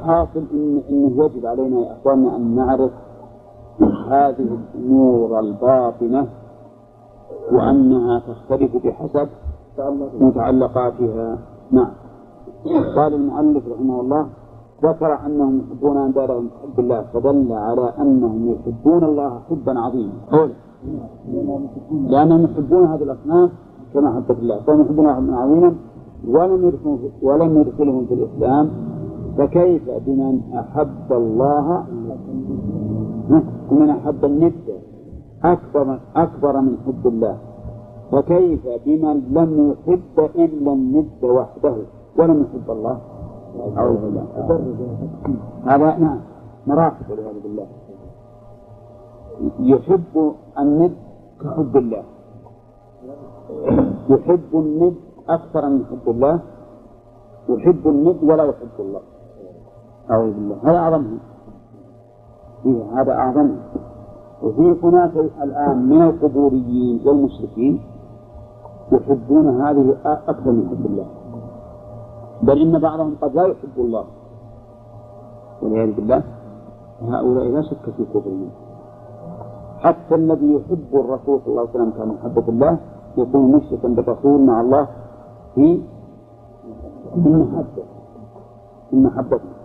الحاصل إنه يجب علينا يا أخواننا أن نعرف هذه الأمور الباطنة وأنها تختلف بحسب متعلقاتها. نعم. قال المؤلف رحمه الله ذكر أنهم يحبون أندادهم حب الله، فدل على أنهم يحبون الله حبا عظيما، لأنهم يحبون هذه الأصنام كما حب الله، فهم يحبون حبا عظيما ولم يدخلهم في الإسلام، فكيف بمن أحب الله ومن أحب الند أكبر من حب الله، وكيف بمن لم يحب إلا الند وحده ولم يحب الله؟ أعوذ بالله. هذا نعم مراتب والعياذ بالله. يحب الند كحب الله، يحب الند أكثر من حب الله، يحب الند ولا يحب الله. أعوذ بالله. هذا أعظمه، هذا أعظمه. وفي هناك الآن من القبوريين والمشركين يحبون هذه أكثر من حب الله، بل إن بعضهم قد لا يحب الله والعياذ بالله. هؤلاء لا شك في كفرهم. حتى الذي يحب الرسول صلى الله عليه وسلم كمحبة الله يكون مشركا بالرسول مع الله في المحبة